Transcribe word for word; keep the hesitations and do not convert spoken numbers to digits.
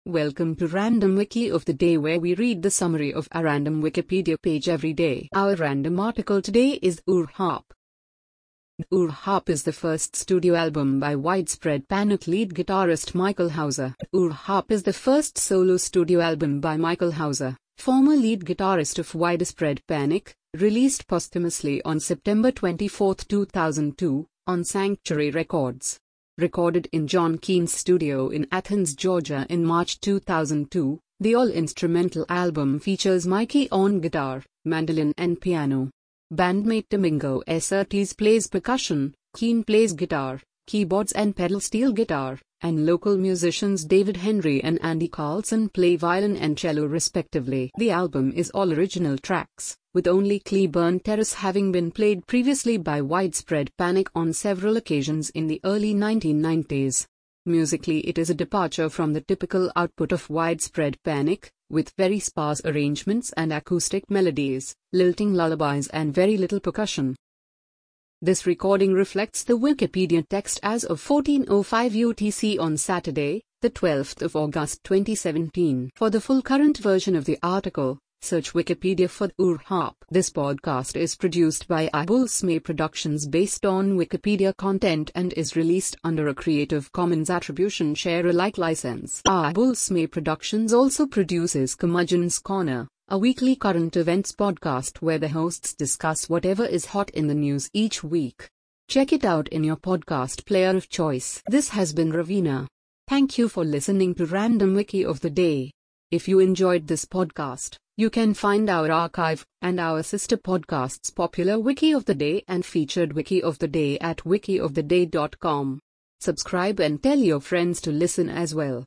Welcome to Random Wiki of the Day, where we read the summary of a random Wikipedia page every day. Our random article today is Ur Harp. Ur Harp is the first studio album by Widespread Panic lead guitarist Michael Hauser. Ur Harp is the first solo studio album by Michael Hauser, former lead guitarist of Widespread Panic, released posthumously on September twenty-fourth, two thousand two, on Sanctuary Records. Recorded in John Keane's studio in Athens, Georgia in March two thousand two, the all-instrumental album features Mikey on guitar, mandolin and piano. Bandmate Domingo S. Ortiz plays percussion, Keane plays guitar, keyboards and pedal steel guitar, and local musicians David Henry and Andy Carlson play violin and cello respectively. The album is all original tracks, with only Cleburne Terrace having been played previously by Widespread Panic on several occasions in the early nineteen nineties. Musically, it is a departure from the typical output of Widespread Panic, with very sparse arrangements and acoustic melodies, lilting lullabies and very little percussion. This recording reflects the Wikipedia text as of fourteen oh five U T C on Saturday, the twelfth of August twenty seventeen. For the full current version of the article, search Wikipedia for Ur Harp. This podcast is produced by Abulsme Productions based on Wikipedia content and is released under a Creative Commons Attribution Share Alike license. Abulsme Productions also produces Curmudgeon's Corner, a weekly current events podcast where the hosts discuss whatever is hot in the news each week. Check it out in your podcast player of choice. This has been Ravina. Thank you for listening to Random Wiki of the Day. If you enjoyed this podcast, you can find our archive and our sister podcasts Popular Wiki of the Day and Featured Wiki of the Day at wiki of the day dot com. Subscribe and tell your friends to listen as well.